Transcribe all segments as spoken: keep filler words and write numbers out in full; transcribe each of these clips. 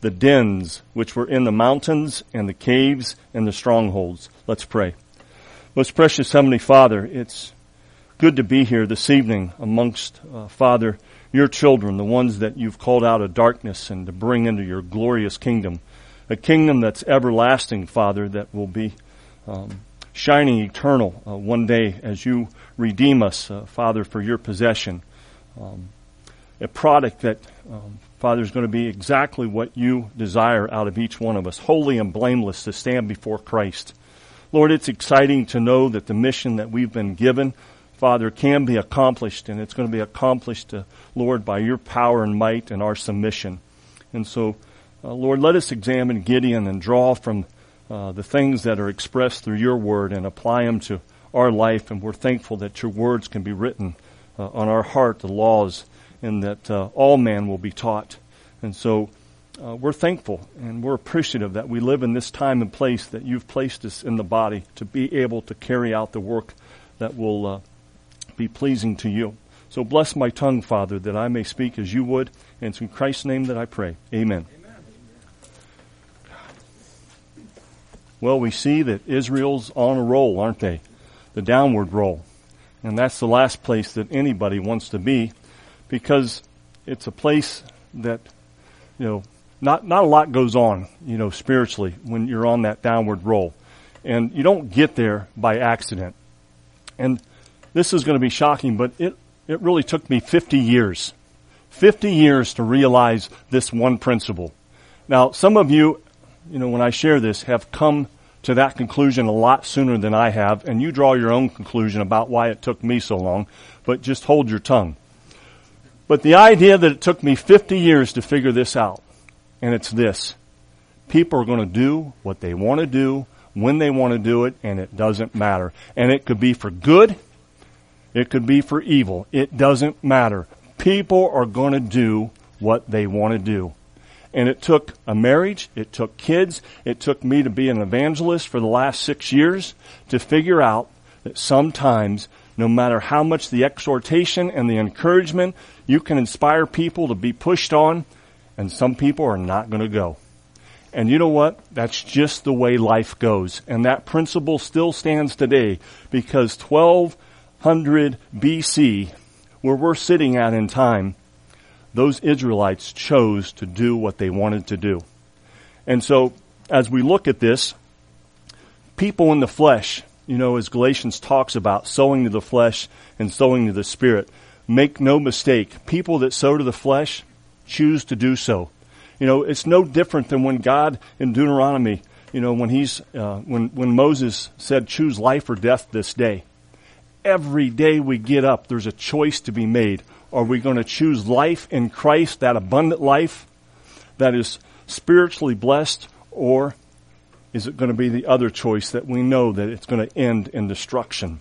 the dens which were in the mountains and the caves and the strongholds. Let's pray. Most precious Heavenly Father, it's good to be here this evening amongst, uh, Father, your children, the ones that you've called out of darkness and to bring into your glorious kingdom. A kingdom that's everlasting, Father, that will be um, shining eternal uh, one day as you redeem us, uh, Father, for your possession. Um, a product that, um, Father, is going to be exactly what you desire out of each one of us, holy and blameless to stand before Christ. Lord, it's exciting to know that the mission that we've been given, Father, can be accomplished, and it's going to be accomplished, uh, Lord, by your power and might and our submission. And so, uh, Lord, let us examine Gideon and draw from uh, the things that are expressed through your word and apply them to our life. And we're thankful that your words can be written uh, on our heart, the laws, and that uh, all man will be taught. And so uh, we're thankful and we're appreciative that we live in this time and place that you've placed us in the body to be able to carry out the work that will uh, be pleasing to you. So bless my tongue, Father, that I may speak as you would. And it's in Christ's name that I pray. Amen. Amen. Well, we see that Israel's on a roll, aren't they? The downward roll. And that's the last place that anybody wants to be, because it's a place that, you know, not, not a lot goes on, you know, spiritually when you're on that downward roll. And you don't get there by accident. And this is going to be shocking, but it, it really took me fifty years. fifty years to realize this one principle. Now, some of you, you know, when I share this, have come to that conclusion a lot sooner than I have, and you draw your own conclusion about why it took me so long, but just hold your tongue. But the idea that it took me fifty years to figure this out, and it's this. People are going to do what they want to do, when they want to do it, and it doesn't matter. And it could be for good, it could be for evil. It doesn't matter. People are going to do what they want to do. And it took a marriage, it took kids, it took me to be an evangelist for the last six years to figure out that sometimes, no matter how much the exhortation and the encouragement, you can inspire people to be pushed on, and some people are not going to go. And you know what? That's just the way life goes. And that principle still stands today, because twelve hundred B C, where we're sitting at in time, those Israelites chose to do what they wanted to do. And so, as we look at this, people in the flesh, you know, as Galatians talks about, sowing to the flesh and sowing to the Spirit, make no mistake, people that sow to the flesh choose to do so. You know, it's no different than when God in Deuteronomy, you know, when he's, uh, when, when Moses said, choose life or death this day. Every day we get up, there's a choice to be made. Are we going to choose life in Christ, that abundant life that is spiritually blessed, or is it going to be the other choice that we know that it's going to end in destruction?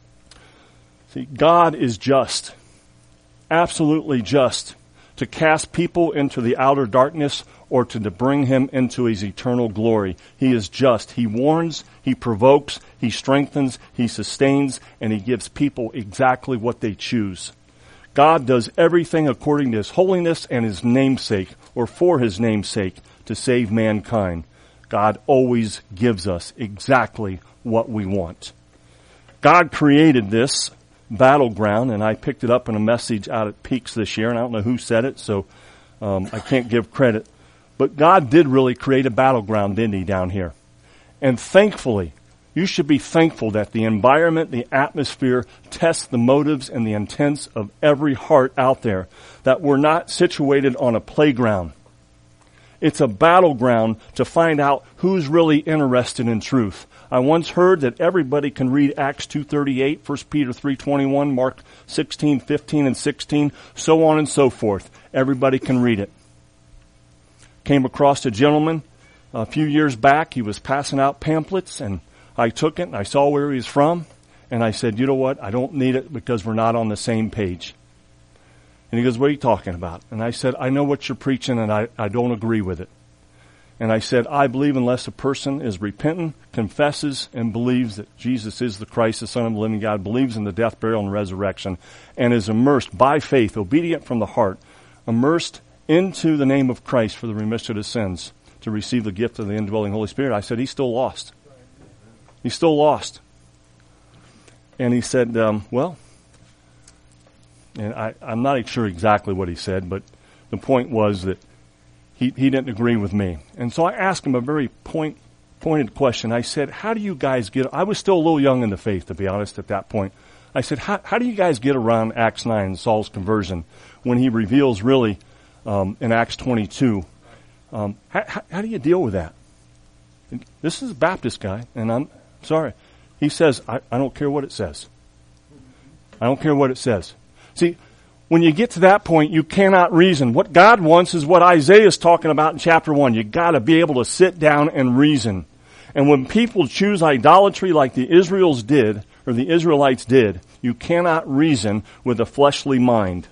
See, God is just, absolutely just, to cast people into the outer darkness or to, to bring him into his eternal glory. He is just. He warns, he provokes, he strengthens, he sustains, and he gives people exactly what they choose. God does everything according to his holiness and his namesake, or for his namesake, to save mankind. God always gives us exactly what we want. God created this battleground, and I picked it up in a message out at Peaks this year, and I don't know who said it, so um, I can't give credit. But God did really create a battleground, didn't he, down here? And thankfully, you should be thankful that the environment, the atmosphere, tests the motives and the intents of every heart out there, that we're not situated on a playground. It's a battleground to find out who's really interested in truth. I once heard that everybody can read Acts two thirty-eight, First Peter three twenty-one, Mark sixteen, fifteen, and sixteen, so on and so forth. Everybody can read it. Came across a gentleman a few years back. He was passing out pamphlets, and I took it and I saw where he was from, and I said, you know what, I don't need it because we're not on the same page. And he goes, what are you talking about? And I said, I know what you're preaching, and I, I don't agree with it. And I said, I believe unless a person is repentant, confesses, and believes that Jesus is the Christ, the Son of the living God, believes in the death, burial, and resurrection, and is immersed by faith, obedient from the heart, immersed into the name of Christ for the remission of sins to receive the gift of the indwelling Holy Spirit, I said, he's still lost. He's still lost. And he said, um, well, and I, I'm not sure exactly what he said, but the point was that he, he didn't agree with me. And so I asked him a very point, pointed question. I said, how do you guys get, I was still a little young in the faith, to be honest, at that point. I said, how, how do you guys get around Acts nine, Saul's conversion, when he reveals really um, in Acts twenty-two? Um, how, how, how do you deal with that? And this is a Baptist guy, and I'm sorry. He says, I, I don't care what it says. I don't care what it says. See, when you get to that point, you cannot reason. What God wants is what Isaiah is talking about in chapter one. You got to be able to sit down and reason. And when people choose idolatry like the Israels did, or the Israelites did, you cannot reason with a fleshly mind.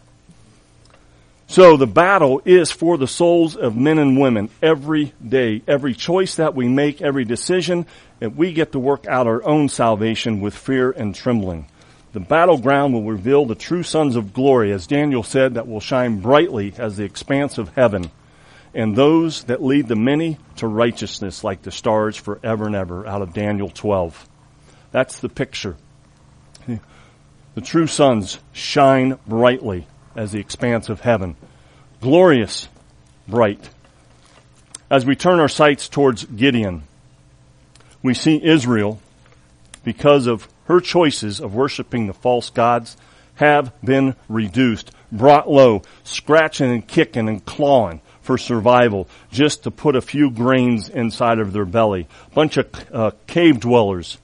So the battle is for the souls of men and women every day. Every choice that we make, every decision, and we get to work out our own salvation with fear and trembling. The battleground will reveal the true sons of glory, as Daniel said, that will shine brightly as the expanse of heaven, and those that lead the many to righteousness like the stars forever and ever, out of Daniel twelve. That's the picture. The true sons shine brightly as the expanse of heaven. Glorious, bright. As we turn our sights towards Gideon, we see Israel, because of her choices of worshiping the false gods, have been reduced, brought low, scratching and kicking and clawing for survival, just to put a few grains inside of their belly. Bunch of uh, cave dwellers.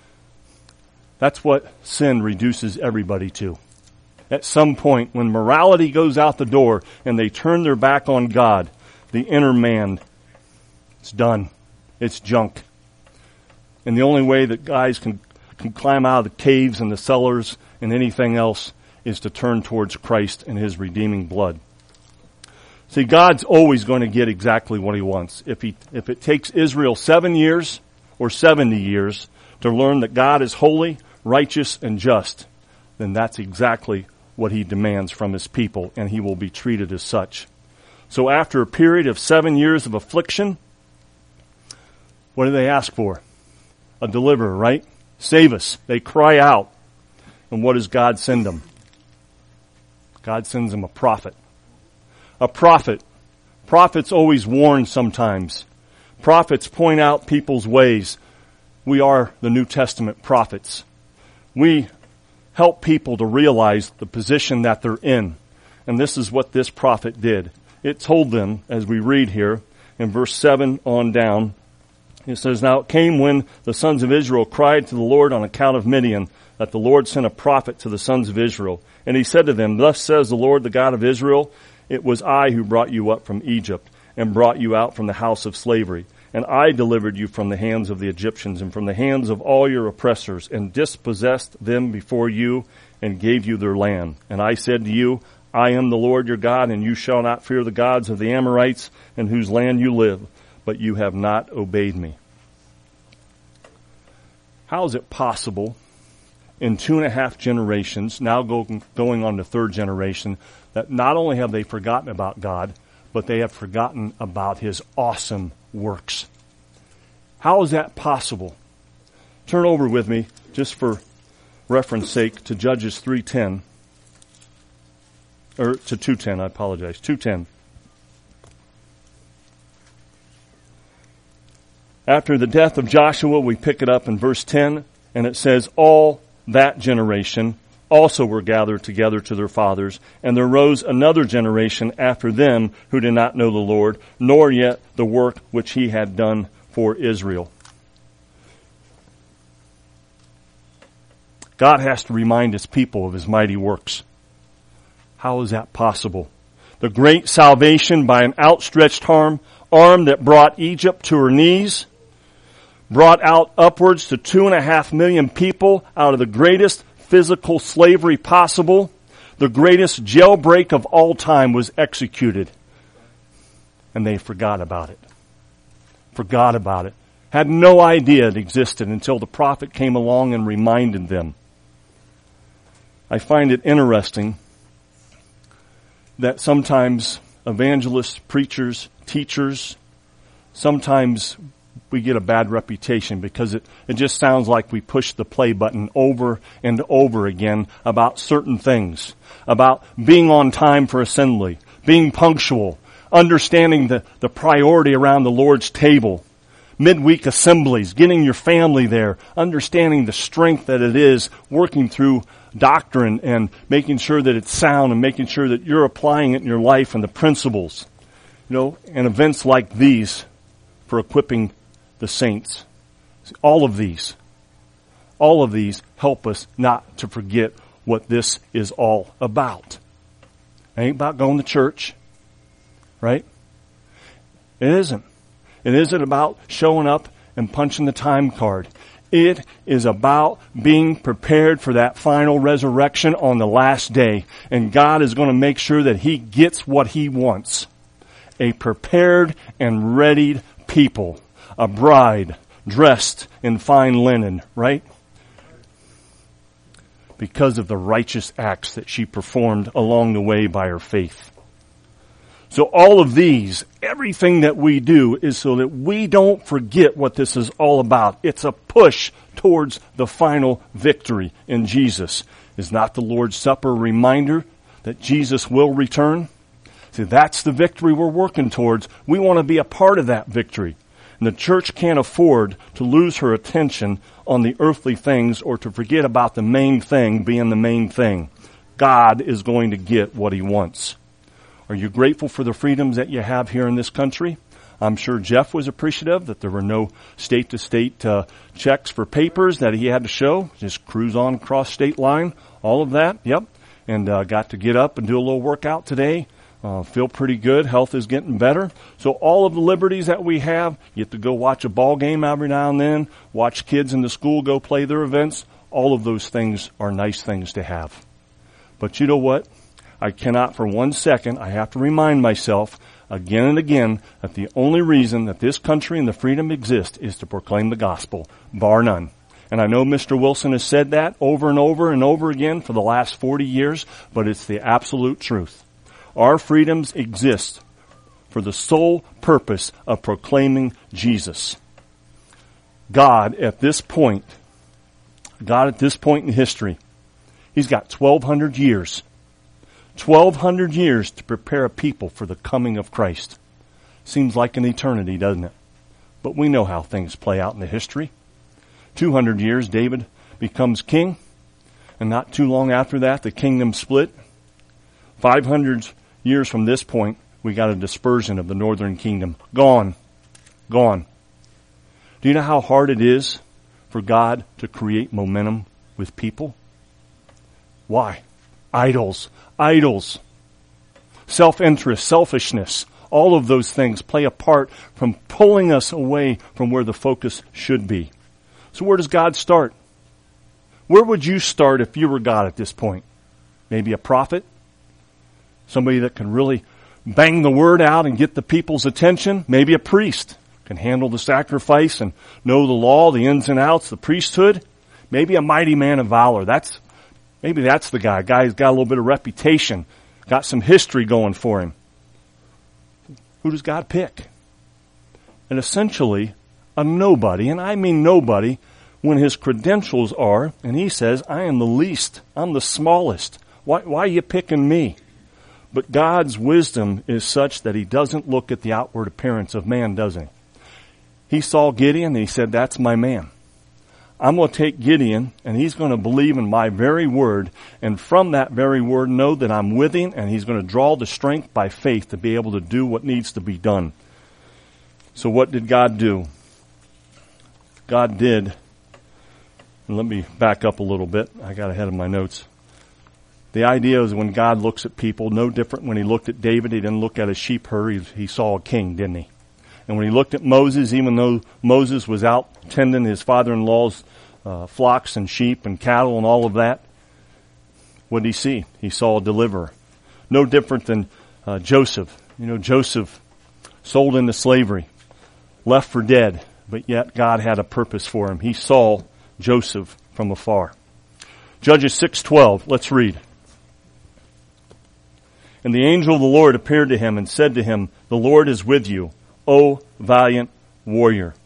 That's what sin reduces everybody to. At some point, when morality goes out the door and they turn their back on God, the inner man, it's done. It's junk. And the only way that guys can, can climb out of the caves and the cellars and anything else is to turn towards Christ and His redeeming blood. See, God's always going to get exactly what He wants. If he, if it takes Israel seven years or seventy years to learn that God is holy, righteous, and just, then that's exactly what He demands from His people, and He will be treated as such. So after a period of seven years of affliction, what do they ask for? A deliverer, right? Save us. They cry out. And what does God send them? God sends them a prophet. A prophet. Prophets always warn sometimes. Prophets point out people's ways. We are the New Testament prophets. We help people to realize the position that they're in. And this is what this prophet did. It told them, as we read here, in verse seven on down, it says, Now it came when the sons of Israel cried to the Lord on account of Midian, that the Lord sent a prophet to the sons of Israel. And he said to them, Thus says the Lord, the God of Israel, It was I who brought you up from Egypt, and brought you out from the house of slavery. And I delivered you from the hands of the Egyptians, and from the hands of all your oppressors, and dispossessed them before you, and gave you their land. And I said to you, I am the Lord your God, and you shall not fear the gods of the Amorites, in whose land you live. But you have not obeyed me. How is it possible in two and a half generations, now go, going on the third generation, that not only have they forgotten about God, but they have forgotten about His awesome works? How is that possible? Turn over with me, just for reference sake, to Judges three ten. Or to two ten, I apologize. two ten. After the death of Joshua, we pick it up in verse ten, and it says, All that generation also were gathered together to their fathers, and there rose another generation after them who did not know the Lord, nor yet the work which He had done for Israel. God has to remind His people of His mighty works. How is that possible? The great salvation by an outstretched arm, arm that brought Egypt to her knees, brought out upwards to two and a half million people out of the greatest physical slavery possible. The greatest jailbreak of all time was executed. And they forgot about it. Forgot about it. Had no idea it existed until the prophet came along and reminded them. I find it interesting that sometimes evangelists, preachers, teachers, sometimes we get a bad reputation because it, it just sounds like we push the play button over and over again about certain things, about being on time for assembly, being punctual, understanding the, the priority around the Lord's table, midweek assemblies, getting your family there, understanding the strength that it is, working through doctrine and making sure that it's sound and making sure that you're applying it in your life and the principles, you know, and events like these for equipping the saints. All of these, all of these help us not to forget what this is all about. It ain't about going to church, right? It isn't. It isn't about showing up and punching the time card. It is about being prepared for that final resurrection on the last day. And God is going to make sure that He gets what He wants. A prepared and readied people. A bride dressed in fine linen, right? Because of the righteous acts that she performed along the way by her faith. So all of these, everything that we do is so that we don't forget what this is all about. It's a push towards the final victory in Jesus. Is not the Lord's Supper a reminder that Jesus will return? See, that's the victory we're working towards. We want to be a part of that victory. And the church can't afford to lose her attention on the earthly things or to forget about the main thing being the main thing. God is going to get what He wants. Are you grateful for the freedoms that you have here in this country? I'm sure Jeff was appreciative that there were no state-to-state uh, checks for papers that he had to show. Just cruise on across state line. All of that, yep. And uh, got to get up and do a little workout today. Uh, feel pretty good. Health is getting better. So all of the liberties that we have, you get to go watch a ball game every now and then, watch kids in the school go play their events. All of those things are nice things to have. But you know what? I cannot for one second, I have to remind myself again and again that the only reason that this country and the freedom exist is to proclaim the gospel, bar none. And I know Mister Wilson has said that over and over and over again for the last forty years, but it's the absolute truth. Our freedoms exist for the sole purpose of proclaiming Jesus. God at this point, God at this point in history, He's got twelve hundred years twelve hundred years to prepare a people for the coming of Christ. Seems like an eternity, doesn't it? But we know how things play out in the history. two hundred years, David becomes king. And not too long after that, the kingdom split. five hundred years from this point, we got a dispersion of the northern kingdom. Gone. Gone. Do you know how hard it is for God to create momentum with people? Why? Idols. Idols. Self-interest, selfishness. All of those things play a part from pulling us away from where the focus should be. So where does God start? Where would you start if you were God at this point? Maybe a prophet? Somebody that can really bang the word out and get the people's attention? Maybe a priest can handle the sacrifice and know the law, the ins and outs, the priesthood? Maybe a mighty man of valor. That's Maybe that's the guy. Guy who's got a little bit of reputation, got some history going for him. Who does God pick? And essentially, a nobody, and I mean nobody, when his credentials are, and he says, I am the least, I'm the smallest. Why, why are you picking me? But God's wisdom is such that He doesn't look at the outward appearance of man, does He? He saw Gideon and He said, that's my man. I'm going to take Gideon, and he's going to believe in my very word, and from that very word know that I'm with him, and he's going to draw the strength by faith to be able to do what needs to be done. So what did God do? God did, and let me back up a little bit. I got ahead of my notes. The idea is when God looks at people, no different when He looked at David, He didn't look at a sheep herd, he, he saw a king, didn't He? And when He looked at Moses, even though Moses was out tending his father-in-law's uh, flocks and sheep and cattle and all of that, what did He see? He saw a deliverer. No different than uh, Joseph. You know, Joseph sold into slavery, left for dead, but yet God had a purpose for him. He saw Joseph from afar. Judges six twelve, let's read. And the angel of the Lord appeared to him and said to him, the Lord is with you, O valiant warrior.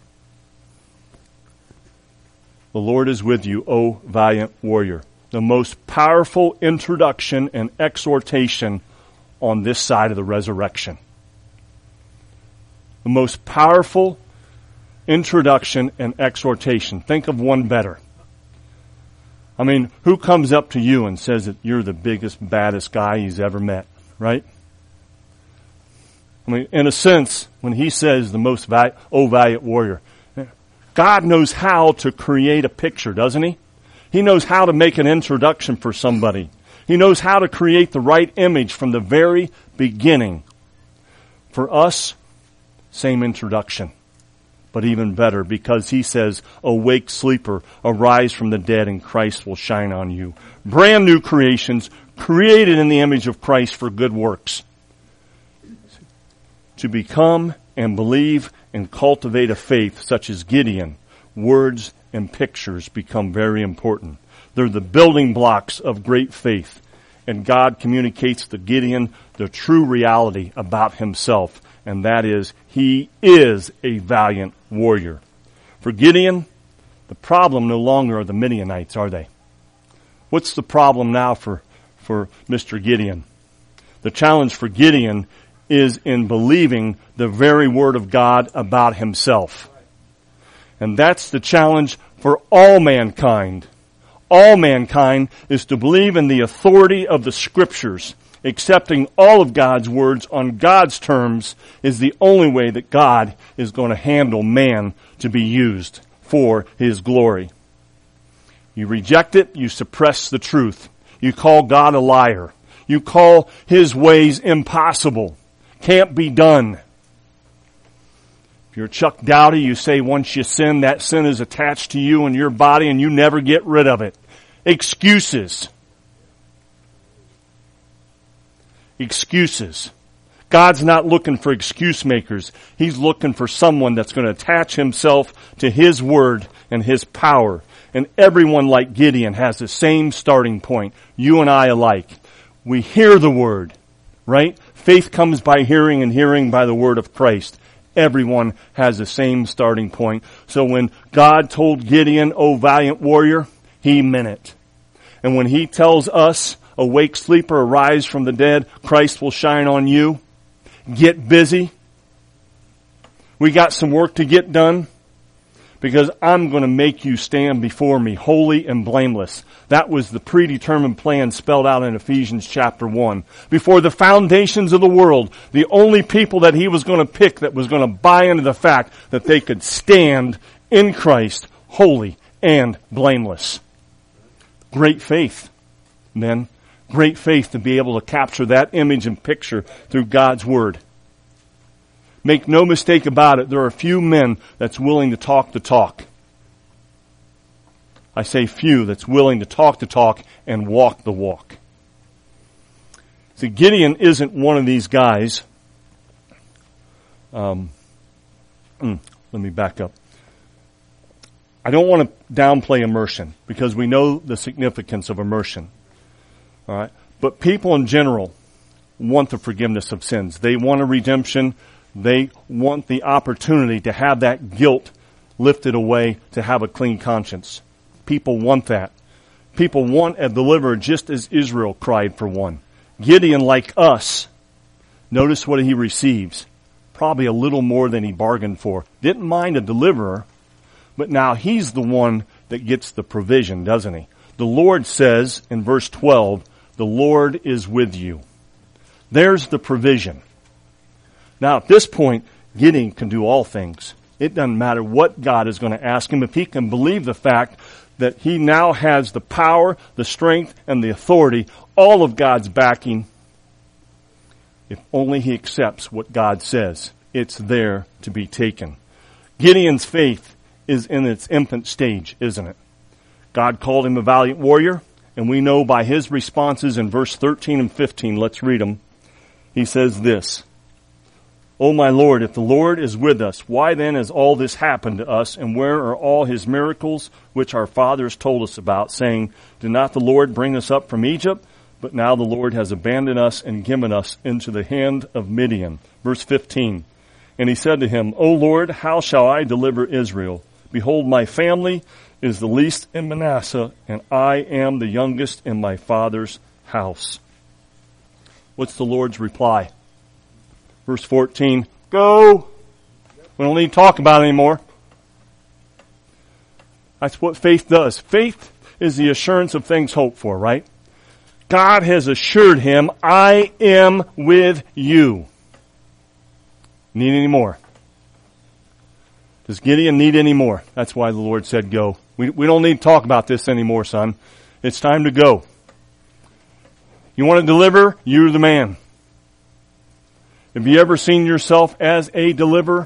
The Lord is with you, O valiant warrior. The most powerful introduction and exhortation on this side of the resurrection. The most powerful introduction and exhortation. Think of one better. I mean, who comes up to you and says that you're the biggest, baddest guy he's ever met, right? I mean, in a sense, when he says the most val- oh valiant warrior, God knows how to create a picture, doesn't he? He knows how to make an introduction for somebody. He knows how to create the right image from the very beginning. For us, same introduction, but even better, because he says, awake sleeper, arise from the dead and Christ will shine on you. Brand new creations, created in the image of Christ for good works. To become and believe and cultivate a faith such as Gideon, words and pictures become very important. They're the building blocks of great faith. And God communicates to Gideon the true reality about himself. And that is, he is a valiant warrior. For Gideon, the problem no longer are the Midianites, are they? What's the problem now for, for Mister Gideon? The challenge for Gideon is in believing the very word of God about himself. And that's the challenge for all mankind. All mankind is to believe in the authority of the Scriptures. Accepting all of God's words on God's terms is the only way that God is going to handle man to be used for His glory. You reject it, you suppress the truth. You call God a liar. You call His ways impossible. Can't be done. If you're Chuck Dowdy, you say once you sin, that sin is attached to you and your body and you never get rid of it. Excuses. Excuses. God's not looking for excuse makers. He's looking for someone that's going to attach himself to His word and His power. And everyone like Gideon has the same starting point. You and I alike. We hear the word, right? Faith comes by hearing and hearing by the word of Christ. Everyone has the same starting point. So when God told Gideon, "O valiant warrior," He meant it. And when He tells us, "Awake sleeper, arise from the dead, Christ will shine on you," get busy. We got some work to get done because I'm going to make you stand before me holy and blameless. That was the predetermined plan spelled out in Ephesians chapter one. Before the foundations of the world, the only people that He was going to pick that was going to buy into the fact that they could stand in Christ holy and blameless. Great faith, men. Great faith to be able to capture that image and picture through God's Word. Make no mistake about it, there are few men that's willing to talk the talk. I say few that's willing to talk the talk and walk the walk. See, Gideon isn't one of these guys. Um, let me back up. I don't want to downplay immersion because we know the significance of immersion. All right, but people in general want the forgiveness of sins. They want a redemption. They want the opportunity to have that guilt lifted away, to have a clean conscience. People want that. People want a deliverer just as Israel cried for one. Gideon, like us, notice what he receives. Probably a little more than he bargained for. Didn't mind a deliverer, but now he's the one that gets the provision, doesn't he? The Lord says in verse twelve, "The Lord is with you." There's the provision. Now at this point, Gideon can do all things. It doesn't matter what God is going to ask him if he can believe the fact that he now has the power, the strength, and the authority, all of God's backing. If only he accepts what God says, it's there to be taken. Gideon's faith is in its infant stage, isn't it? God called him a valiant warrior, and we know by his responses in verse thirteen and fifteen, let's read them. He says this, "O my Lord, if the Lord is with us, why then has all this happened to us, and where are all His miracles which our fathers told us about, saying, 'Did not the Lord bring us up from Egypt?' but now the Lord has abandoned us and given us into the hand of Midian. Verse fifteen. And he said to him, O Lord, how shall I deliver Israel? Behold, my family is the least in Manasseh, and I am the youngest in my father's house. What's the Lord's reply? Verse fourteen, go. We don't need to talk about it anymore. That's what faith does. Faith is the assurance of things hoped for, right? God has assured him, I am with you. Need any more? Does Gideon need any more? That's why the Lord said go. We, we don't need to talk about this anymore, son. It's time to go. You want to deliver? You're the man. Have you ever seen yourself as a deliverer?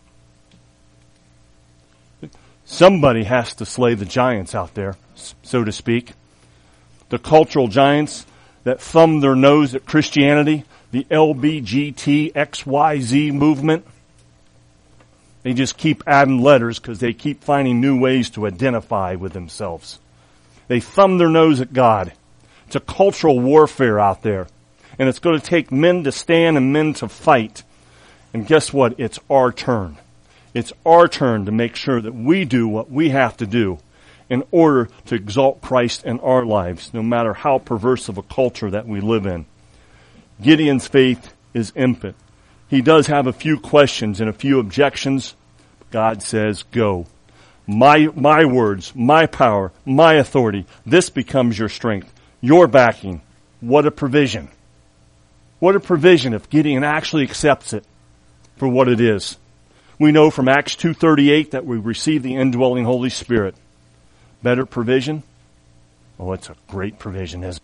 Somebody has to slay the giants out there, so to speak. The cultural giants that thumb their nose at Christianity, the L B G T X Y Z movement. They just keep adding letters because they keep finding new ways to identify with themselves. They thumb their nose at God. It's a cultural warfare out there. And it's going to take men to stand and men to fight. And guess what? It's our turn. It's our turn to make sure that we do what we have to do in order to exalt Christ in our lives, no matter how perverse of a culture that we live in. Gideon's faith is infant. He does have a few questions and a few objections. God says, go. My, my words, my power, my authority, this becomes your strength, your backing. What a provision. What a provision if Gideon actually accepts it for what it is. We know from Acts two thirty-eight that we receive the indwelling Holy Spirit. Better provision? Oh, it's a great provision, isn't it?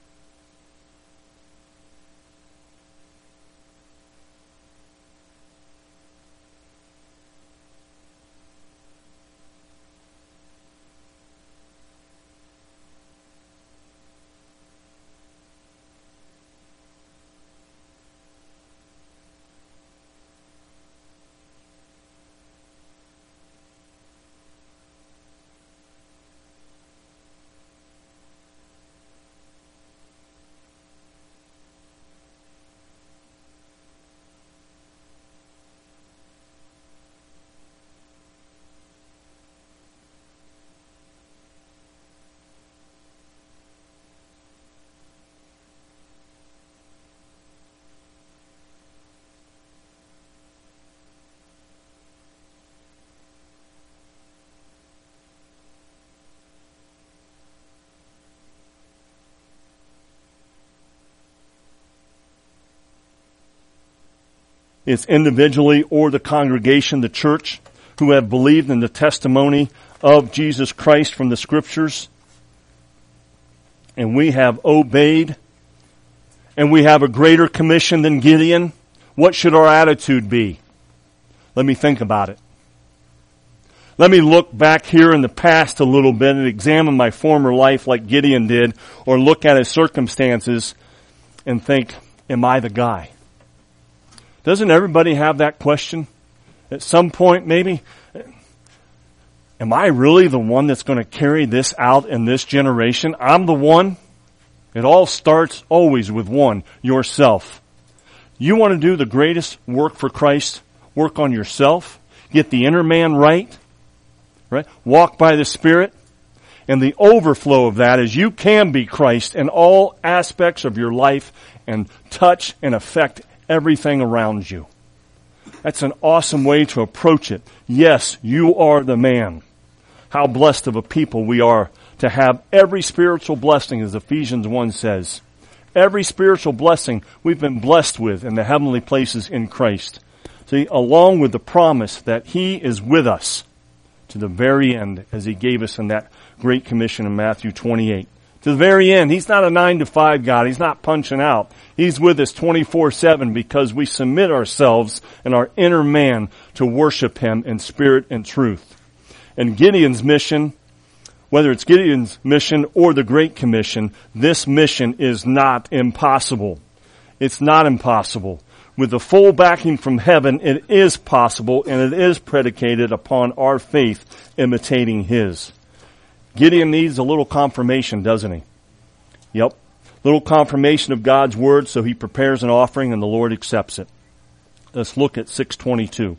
It's individually or the congregation, the church, who have believed in the testimony of Jesus Christ from the Scriptures. And we have obeyed. And we have a greater commission than Gideon. What should our attitude be? Let me think about it. Let me look back here in the past a little bit and examine my former life like Gideon did, or look at his circumstances and think, am I the guy? Doesn't everybody have that question? At some point, maybe, am I really the one that's going to carry this out in this generation? I'm the one. It all starts always with one, yourself. You want to do the greatest work for Christ? Work on yourself. Get the inner man right. Right? Walk by the Spirit. And the overflow of that is you can be Christ in all aspects of your life and touch and affect everything around you. That's an awesome way to approach it. Yes, you are the man. How blessed of a people we are to have every spiritual blessing, as Ephesians one says. Every spiritual blessing we've been blessed with in the heavenly places in Christ. See, along with the promise that He is with us to the very end, as He gave us in that Great Commission in Matthew twenty-eight. To the very end. He's not a nine to five God. He's not punching out. He's with us twenty-four seven because we submit ourselves and our inner man to worship Him in spirit and truth. And Gideon's mission, whether it's Gideon's mission or the Great Commission, this mission is not impossible. It's not impossible. With the full backing from heaven, it is possible, and it is predicated upon our faith imitating His. Gideon needs a little confirmation, doesn't he? Yep. Little confirmation of God's word, so he prepares an offering and the Lord accepts it. Let's look at six twenty-two.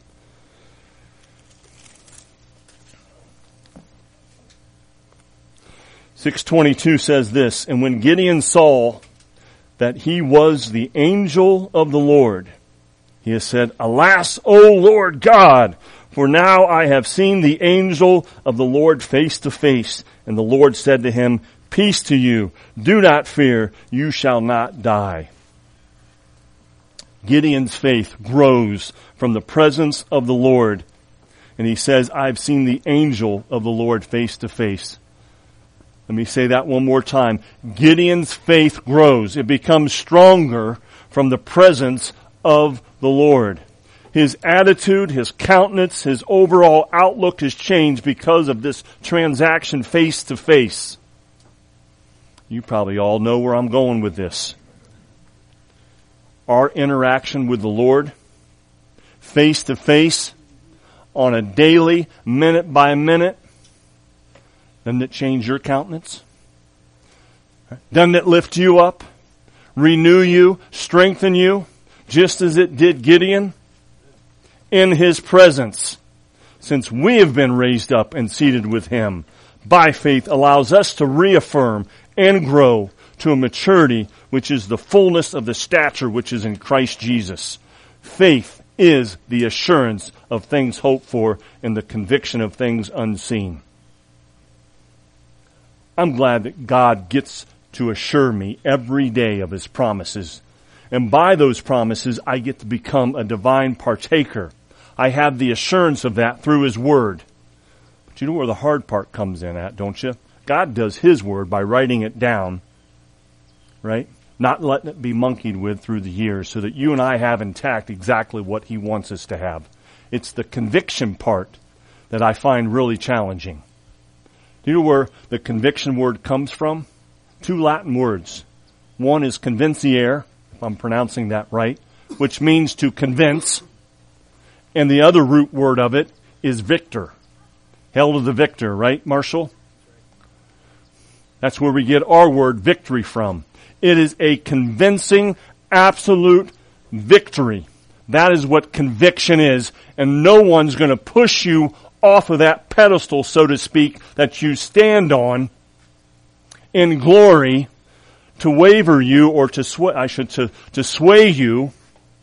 six twenty-two says this, "And when Gideon saw that he was the angel of the Lord, he has said, Alas, O Lord God, for now I have seen the angel of the Lord face to face. And the Lord said to him, Peace to you. Do not fear. You shall not die." Gideon's faith grows from the presence of the Lord. And he says, I've seen the angel of the Lord face to face. Let me say that one more time. Gideon's faith grows. It becomes stronger from the presence of the Lord. His attitude, his countenance, his overall outlook has changed because of this transaction face to face. You probably all know where I'm going with this. Our interaction with the Lord, face to face, on a daily, minute by minute, doesn't it change your countenance? Doesn't it lift you up, renew you, strengthen you, just as it did Gideon? In his presence, since we have been raised up and seated with him, by faith allows us to reaffirm and grow to a maturity which is the fullness of the stature which is in Christ Jesus. Faith is the assurance of things hoped for and the conviction of things unseen. I'm glad that God gets to assure me every day of his promises. And by those promises, I get to become a divine partaker. I have the assurance of that through his word. But you know where the hard part comes in at, don't you? God does his word by writing it down, right? Not letting it be monkeyed with through the years so that you and I have intact exactly what he wants us to have. It's the conviction part that I find really challenging. Do you know where the conviction word comes from? Two Latin words. One is convinciere, if I'm pronouncing that right, which means to convince. And the other root word of it is victor. Hail to the victor, right, Marshall? That's where we get our word victory from. It is a convincing, absolute victory. That is what conviction is. And no one's going to push you off of that pedestal, so to speak, that you stand on in glory to waver you or to sway, I should, to, to sway you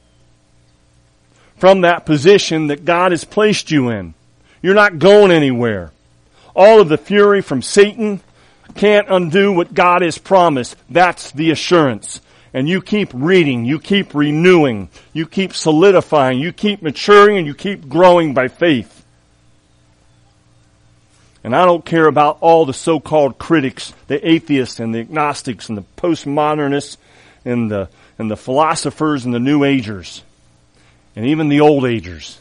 from that position that God has placed you in. You're not going anywhere. All of the fury from Satan can't undo what God has promised. That's the assurance. And you keep reading, you keep renewing, you keep solidifying, you keep maturing, and you keep growing by faith. And I don't care about all the so-called critics, the atheists and the agnostics and the postmodernists and the, and the philosophers and the New Agers. And even the old agers.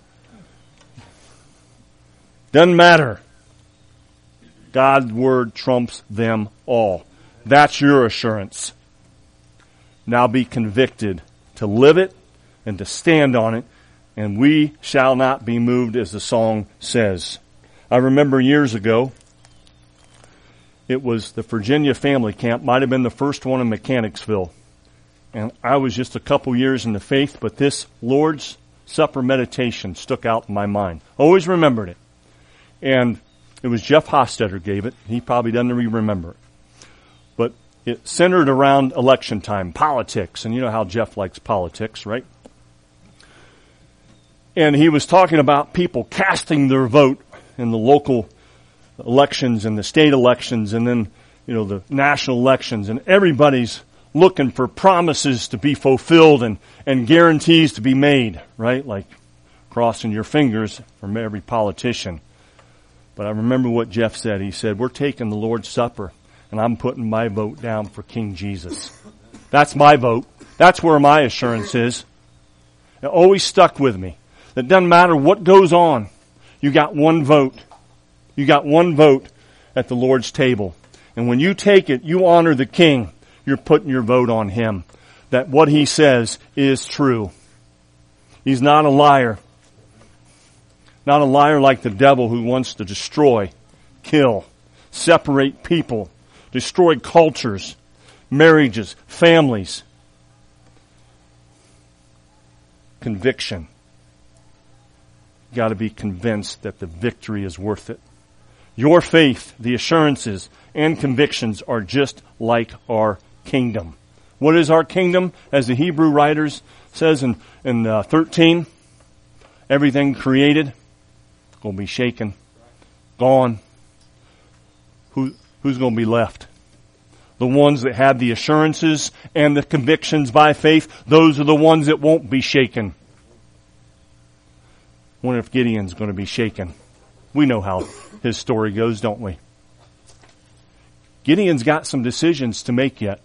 Doesn't matter. God's word trumps them all. That's your assurance. Now be convicted to live it and to stand on it, and we shall not be moved, as the song says. I remember years ago, it was the Virginia Family Camp, might have been the first one in Mechanicsville. And I was just a couple years in the faith, but this Lord's Supper meditation stuck out in my mind. Always remembered it. And it was Jeff Hostetter gave it. He probably doesn't even remember it. But it centered around election time, politics. And you know how Jeff likes politics, right? And he was talking about people casting their vote in the local elections and the state elections and then, you know, the national elections. And everybody's looking for promises to be fulfilled and, and guarantees to be made, right? Like crossing your fingers from every politician. But I remember what Jeff said. He said, we're taking the Lord's Supper, and I'm putting my vote down for King Jesus. That's my vote. That's where my assurance is. It always stuck with me. It doesn't matter what goes on. You got one vote. You got one vote at the Lord's table. And when you take it, you honor the King. You're putting your vote on him. That what he says is true. He's not a liar. Not a liar like the devil who wants to destroy, kill, separate people, destroy cultures, marriages, families. Conviction. You've got to be convinced that the victory is worth it. Your faith, the assurances, and convictions are just like our kingdom. What is our kingdom? As the Hebrew writers says in, in uh, thirteen, everything created going to be shaken, gone. Who, who's going to be left? The ones that have the assurances and the convictions by faith, those are the ones that won't be shaken. I wonder if Gideon's going to be shaken. We know how his story goes, don't we? Gideon's got some decisions to make yet.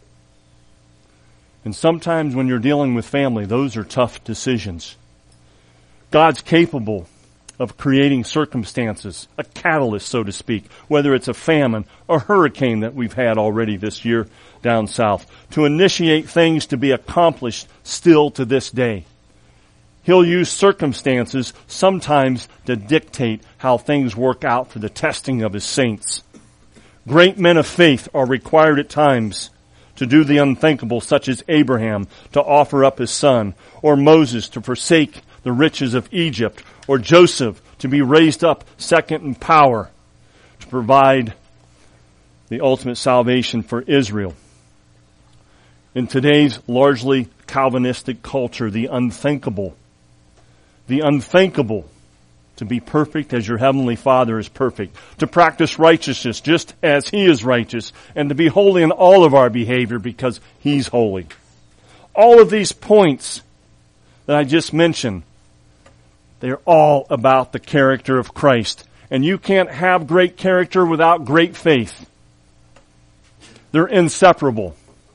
And sometimes when you're dealing with family, those are tough decisions. God's capable of creating circumstances, a catalyst, so to speak, whether it's a famine or hurricane that we've had already this year down south, to initiate things to be accomplished still to this day. He'll use circumstances sometimes to dictate how things work out for the testing of His saints. Great men of faith are required at times to do the unthinkable, such as Abraham to offer up his son, or Moses to forsake the riches of Egypt, or Joseph to be raised up second in power to provide the ultimate salvation for Israel. In today's largely Calvinistic culture, the unthinkable, the unthinkable to be perfect as your heavenly Father is perfect, to practice righteousness just as He is righteous, and to be holy in all of our behavior because He's holy. All of these points that I just mentioned, they're all about the character of Christ. And you can't have great character without great faith. They're inseparable.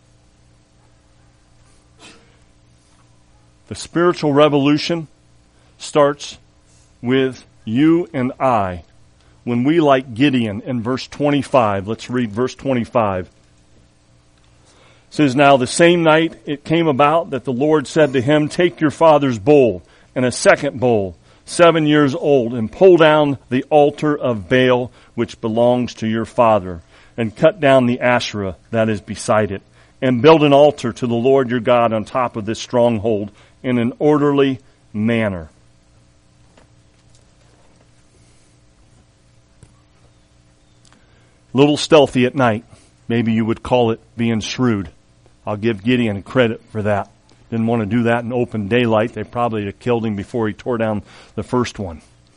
The spiritual revolution starts with you and I when we, like Gideon in verse twenty-five, let's read verse twenty-five. It says, "Now the same night it came about that the Lord said to him, Take your father's bull and a second bull, seven years old, and pull down the altar of Baal which belongs to your father, and cut down the Asherah that is beside it, and build an altar to the Lord your God on top of this stronghold in an orderly manner." Little stealthy at night. Maybe you would call it being shrewd. I'll give Gideon credit for that. Didn't want to do that in open daylight. They probably had killed him before he tore down the first one.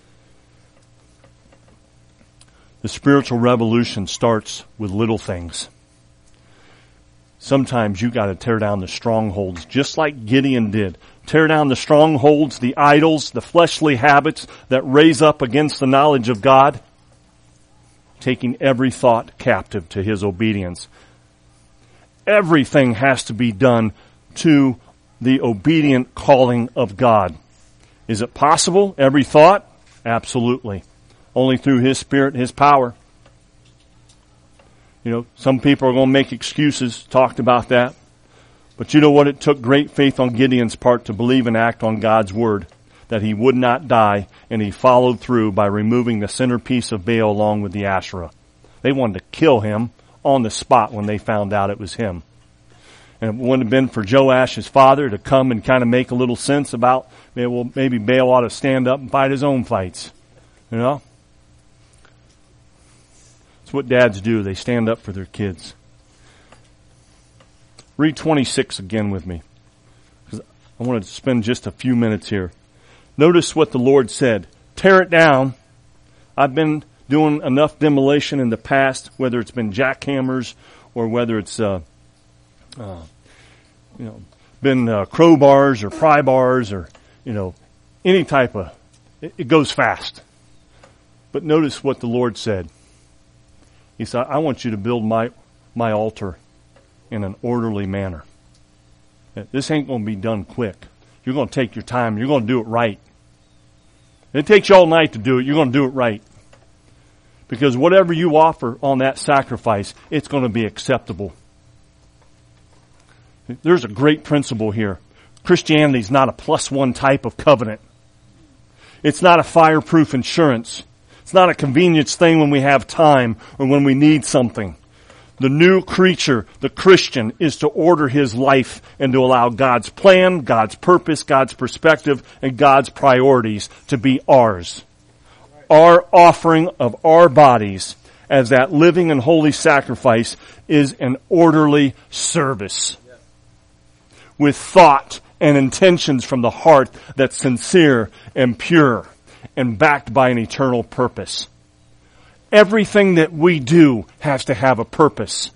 The spiritual revolution starts with little things. Sometimes you got to tear down the strongholds, just like Gideon did. Tear down the strongholds, the idols, the fleshly habits that raise up against the knowledge of God, taking every thought captive to His obedience. Everything has to be done to the obedient calling of God. Is it possible? Every thought? Absolutely. Only through His Spirit and His power. You know, some people are going to make excuses, talked about that. But you know what? It took great faith on Gideon's part to believe and act on God's word, that he would not die, and he followed through by removing the centerpiece of Baal along with the Asherah. They wanted to kill him on the spot when they found out it was him. And it wouldn't have been for Joash, his father, to come and kind of make a little sense about, well, maybe Baal ought to stand up and fight his own fights. You know? It's what dads do. They stand up for their kids. Read twenty-six again with me, because I want to spend just a few minutes here. Notice what the Lord said. Tear it down. I've been doing enough demolition in the past, whether it's been jackhammers or whether it's uh, uh, you know been uh, crowbars or pry bars or you know any type of. It, it goes fast. But notice what the Lord said. He said, "I want you to build my my altar in an orderly manner. This ain't going to be done quick. You're going to take your time. You're going to do it right. It takes you all night to do it. You're going to do it right. Because whatever you offer on that sacrifice, it's going to be acceptable." There's a great principle here. Christianity is not a plus one type of covenant. It's not a fireproof insurance. It's not a convenience thing when we have time or when we need something. The new creature, the Christian, is to order his life and to allow God's plan, God's purpose, God's perspective, and God's priorities to be ours. Our offering of our bodies as that living and holy sacrifice is an orderly service with thought and intentions from the heart that's sincere and pure and backed by an eternal purpose. Everything that we do has to have a purpose.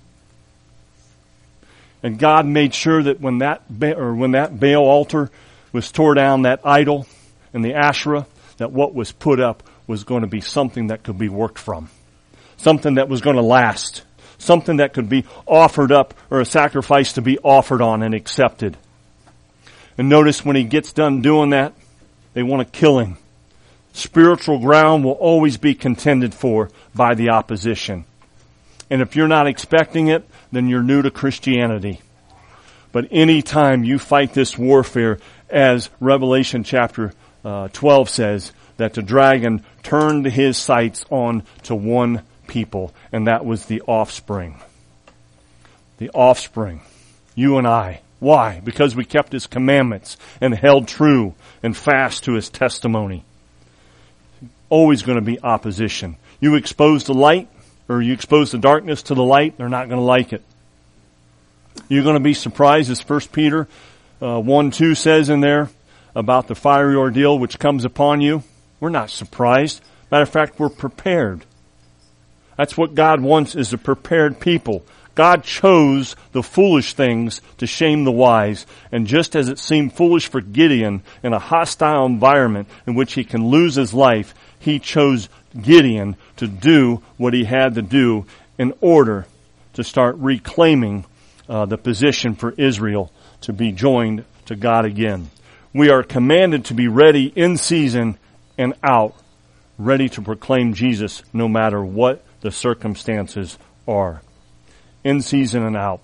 And God made sure that when that ba- or when that Baal altar was tore down, that idol and the Asherah, that what was put up was going to be something that could be worked from. Something that was going to last. Something that could be offered up, or a sacrifice to be offered on and accepted. And notice when he gets done doing that, they want to kill him. Spiritual ground will always be contended for by the opposition. And if you're not expecting it, then you're new to Christianity. But any time you fight this warfare, as Revelation chapter uh, twelve says, that the dragon turned his sights on to one people, and that was the offspring. The offspring. You and I. Why? Because we kept his commandments and held true and fast to his testimony. Always going to be opposition. You expose the light, or you expose the darkness to the light, they're not going to like it. You're going to be surprised, as First Peter uh, one two says in there, about the fiery ordeal which comes upon you. We're not surprised. Matter of fact, we're prepared. That's what God wants, is a prepared people. God chose the foolish things to shame the wise. And just as it seemed foolish for Gideon in a hostile environment in which he can lose his life, he chose Gideon to do what he had to do in order to start reclaiming uh, the position for Israel to be joined to God again. We are commanded to be ready in season and out, ready to proclaim Jesus no matter what the circumstances are. In season and out.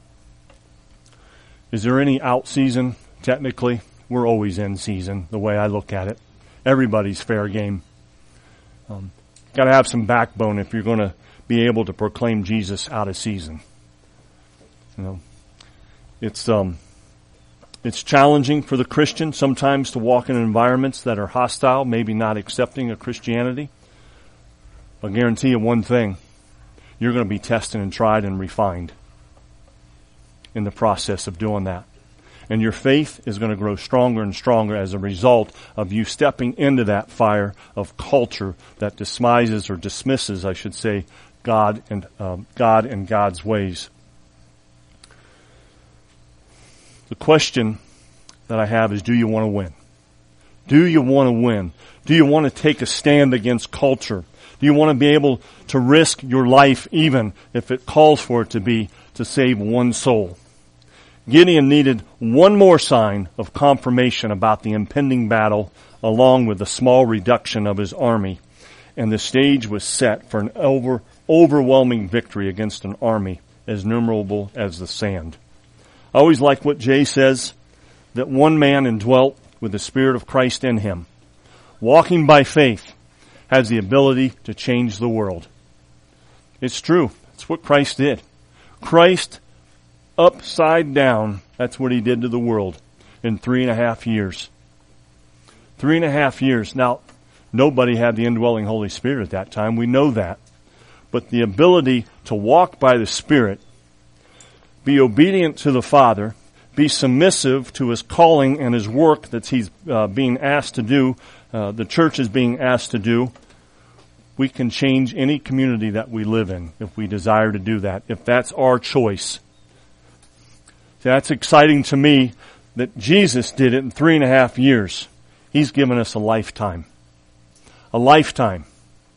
Is there any out season? Technically, we're always in season, the way I look at it. Everybody's fair game. Um, got to have some backbone if you're going to be able to proclaim Jesus out of season. You know, it's um, it's challenging for the Christian sometimes to walk in environments that are hostile, maybe not accepting of Christianity. I'll guarantee you one thing. You're going to be tested and tried and refined in the process of doing that. And your faith is going to grow stronger and stronger as a result of you stepping into that fire of culture that despises or dismisses, I should say, God and um, God and God's ways. The question that I have is, do you want to win? Do you want to win? Do you want to take a stand against culture? Do you want to be able to risk your life, even if it calls for it to be, to save one soul? Gideon needed one more sign of confirmation about the impending battle, along with a small reduction of his army, and the stage was set for an over, overwhelming victory against an army as numerable as the sand. I always like what Jay says, that one man indwelt with the Spirit of Christ in him, walking by faith, has the ability to change the world. It's true. It's what Christ did. Christ, upside down, that's what he did to the world in three and a half years. Three and a half years. Now, nobody had the indwelling Holy Spirit at that time. We know that. But the ability to walk by the Spirit, be obedient to the Father, be submissive to his calling and his work that he's uh, being asked to do, uh, the church is being asked to do, we can change any community that we live in if we desire to do that, if that's our choice. That's exciting to me that Jesus did it in three and a half years. He's given us a lifetime. A lifetime.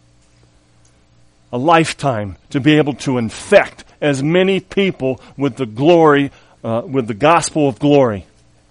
A lifetime to be able to infect as many people with the glory, uh, with the gospel of glory.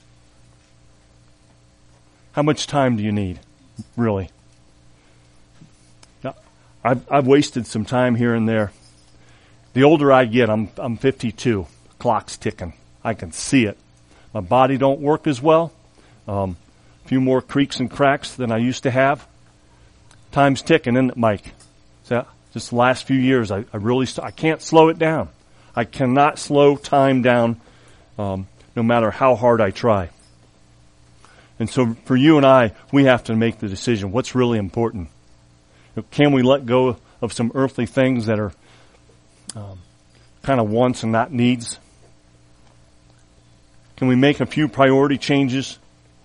How much time do you need, really? Now, I've, I've wasted some time here and there. The older I get, I'm, I'm fifty-two. Clock's ticking. I can see it. My body don't work as well. Um, a few more creaks and cracks than I used to have. Time's ticking, isn't it, Mike? So just the last few years, I, I really, st- I can't slow it down. I cannot slow time down um, no matter how hard I try. And so for you and I, we have to make the decision. What's really important? Can we let go of some earthly things that are um, kind of wants and not needs? Can we make a few priority changes?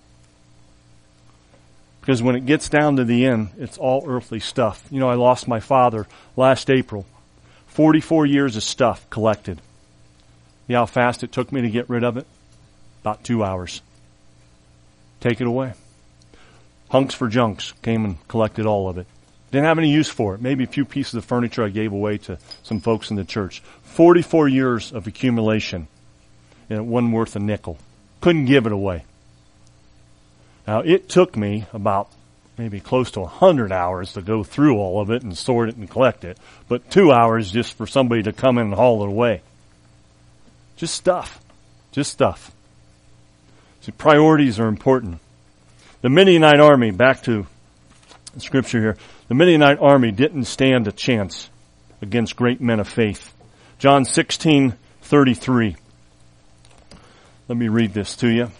Because when it gets down to the end, it's all earthly stuff. You know, I lost my father last April. forty-four years of stuff collected. You know how fast it took me to get rid of it? About two hours. Take it away. Hunks for Junks came and collected all of it. Didn't have any use for it. Maybe a few pieces of furniture I gave away to some folks in the church. forty-four years of accumulation. And it wasn't worth a nickel. Couldn't give it away. Now, it took me about maybe close to one hundred hours to go through all of it and sort it and collect it. But two hours just for somebody to come in and haul it away. Just stuff. Just stuff. See, priorities are important. The Midianite army, back to the scripture here, the Midianite army didn't stand a chance against great men of faith. John sixteen thirty-three. Let me read this to you.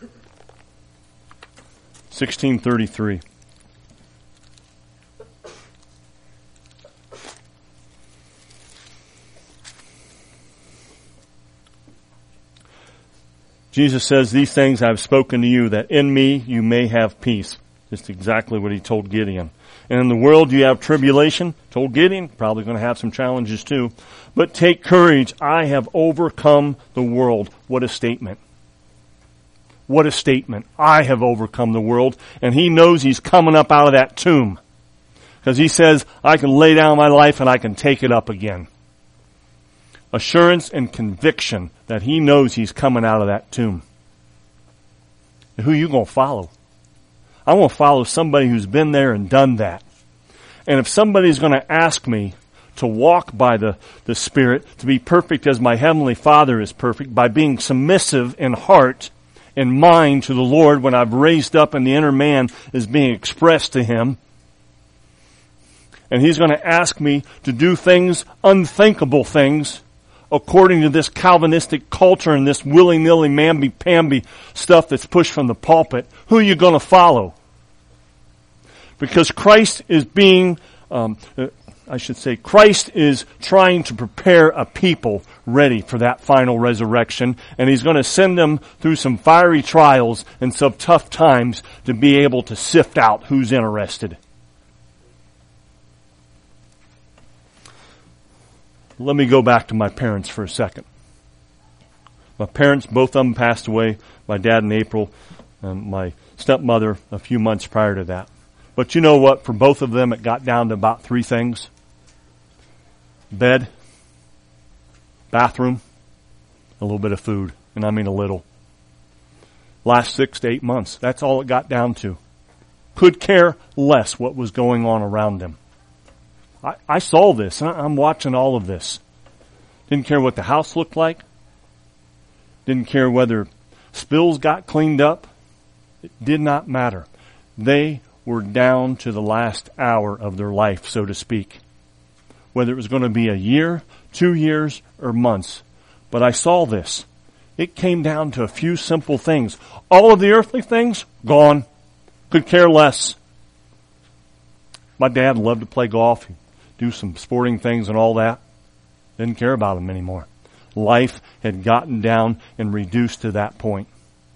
sixteen thirty-three. Jesus says, these things I have spoken to you, that in me you may have peace. Just exactly what he told Gideon. And in the world you have tribulation. Told Gideon, probably going to have some challenges too. But take courage, I have overcome the world. What a statement. What a statement. I have overcome the world. And he knows he's coming up out of that tomb. Because he says, I can lay down my life and I can take it up again. Assurance and conviction that he knows he's coming out of that tomb. And who are you going to follow? I'm going to follow somebody who's been there and done that. And if somebody's going to ask me to walk by the, the Spirit, to be perfect as my Heavenly Father is perfect, by being submissive in heart and mind to the Lord when I've raised up and the inner man is being expressed to Him, and He's going to ask me to do things, unthinkable things, according to this Calvinistic culture and this willy-nilly, mamby-pamby stuff that's pushed from the pulpit, who are you going to follow? Because Christ is being, um, I should say, Christ is trying to prepare a people ready for that final resurrection, and He's going to send them through some fiery trials and some tough times to be able to sift out who's interested. Let me go back to my parents for a second. My parents, both of them passed away. My dad in April, and my stepmother a few months prior to that. But you know what? For both of them, it got down to about three things. Bed, bathroom, a little bit of food. And I mean a little. Last six to eight months, that's all it got down to. Could care less what was going on around them. I, I saw this. I'm watching all of this. Didn't care what the house looked like. Didn't care whether spills got cleaned up. It did not matter. They were down to the last hour of their life, so to speak. Whether it was going to be a year, two years, or months. But I saw this. It came down to a few simple things. All of the earthly things, gone. Could care less. My dad loved to play golf, do some sporting things and all that. Didn't care about them anymore. Life had gotten down and reduced to that point.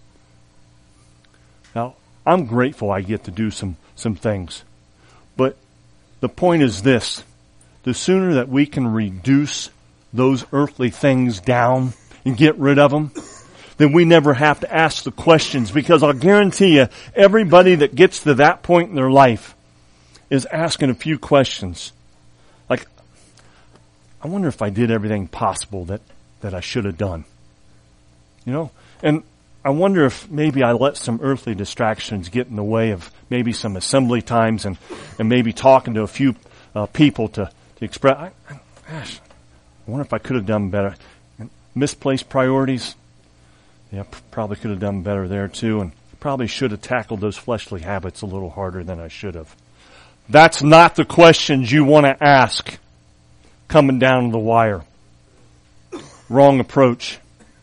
Now, I'm grateful I get to do some, some things. But the point is this. The sooner that we can reduce those earthly things down and get rid of them, then we never have to ask the questions. Because I'll guarantee you, everybody that gets to that point in their life is asking a few questions. Like, I wonder if I did everything possible that, that I should have done. You know? And I wonder if maybe I let some earthly distractions get in the way of maybe some assembly times and, and maybe talking to a few uh, people to, to express. I, I, gosh, I wonder if I could have done better. And misplaced priorities. Yeah, probably could have done better there too. And probably should have tackled those fleshly habits a little harder than I should have. That's not the questions you want to ask coming down the wire. wrong approach.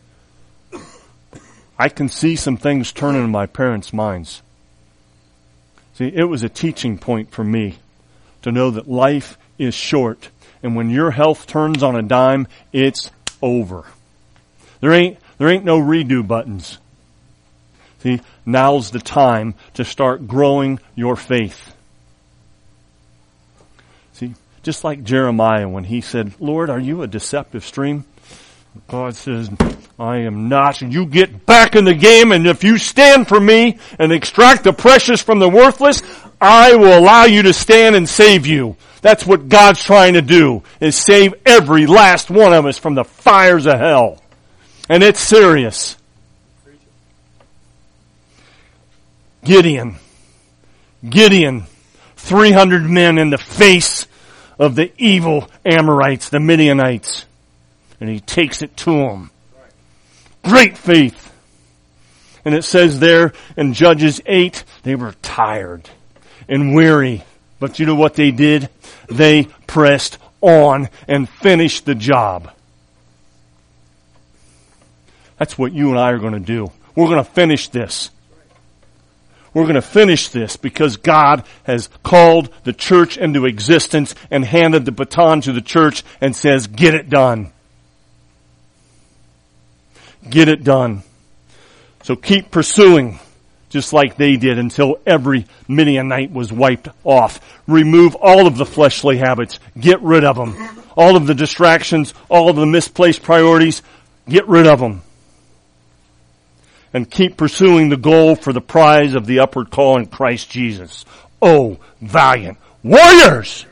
I can see some things turning in my parents' minds. See, it was a teaching point for me to know that life is short. And when your health turns on a dime, it's over. There ain't, there ain't no redo buttons. See, now's the time to start growing your faith. See, just like Jeremiah when he said, Lord, are you a deceptive stream? God says, I am not. And you get back in the game, and if you stand for me and extract the precious from the worthless, I will allow you to stand and save you. That's what God's trying to do, is save every last one of us from the fires of hell. And it's serious. Gideon. Gideon. three hundred men in the face of the evil Amorites, the Midianites. And he takes it to them. Great faith. And it says there in Judges eight, they were tired and weary. But you know what they did? They pressed on and finished the job. That's what you and I are going to do. We're going to finish this. We're going to finish this because God has called the church into existence and handed the baton to the church and says, get it done. Get it done. So keep pursuing just like they did until every Midianite was wiped off. Remove all of the fleshly habits. Get rid of them. All of the distractions, all of the misplaced priorities, get rid of them. And keep pursuing the goal for the prize of the upward call in Christ Jesus. Oh, valiant warriors!